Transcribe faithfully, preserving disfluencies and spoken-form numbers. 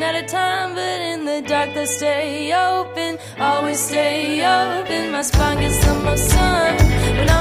one at a time, but in the dark they stay open. Always stay open. My spine gets the most sun when